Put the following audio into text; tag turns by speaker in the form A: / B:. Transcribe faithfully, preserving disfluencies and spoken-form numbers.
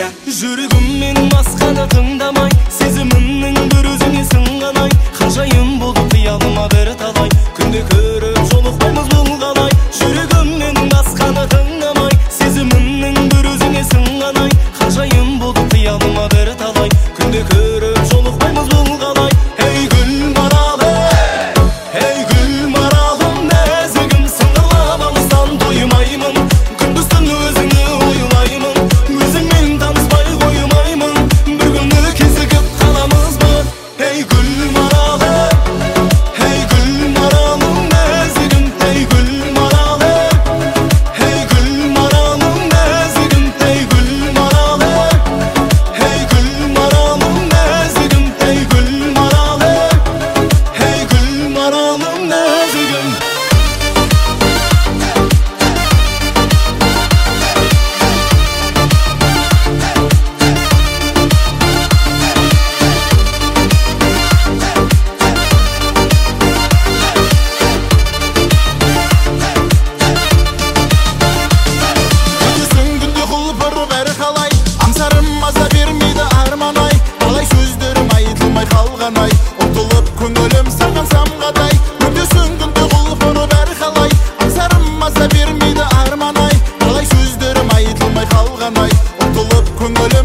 A: Жүрегім мен басқаны тыңдамай, сезімімнің бір өзіңе сынғанай, қажайым болды қиялыма бір талай, күнде көріп жолықпаймыз бұл қалай. Жүрегім мен басқаны тыңдамай, сезімімнің бір өзіңе сынғанай, қажайым болды қиялыма бір талай, күнде көріп жолықпаймыз бұл қалай. Ей гүл маралым, ей гүл маралым, нәзігім сыңғырлап алыстан тоймаймын, күндіз түн өзіңі ойлаймын, өзіңмен таныспай қоймаймын, бір күні кезігіп қаламыз ба. Ей гүл маралым, ей гүл маралым, нәзігім, ей гүл маралым, ей гүл маралым, нәзігім, ей гүл маралым, ей гүл маралым, нәзігім, ей гүл маралым, ей гүл маралым, нәзігім. Күндесің күнде құлпыр бәрі қалай, аңсарым маза бермейді арман-ай, қалай сөздерім айтылмай қалған-ай, ұмтылып көңілім саған самғадай. Күндесің күнде құлпыр бәрі қалай, аңсарым маза бермейді арман-ай, қалай сөздерім айтылмай қалған-ай, ұмтылып көңілім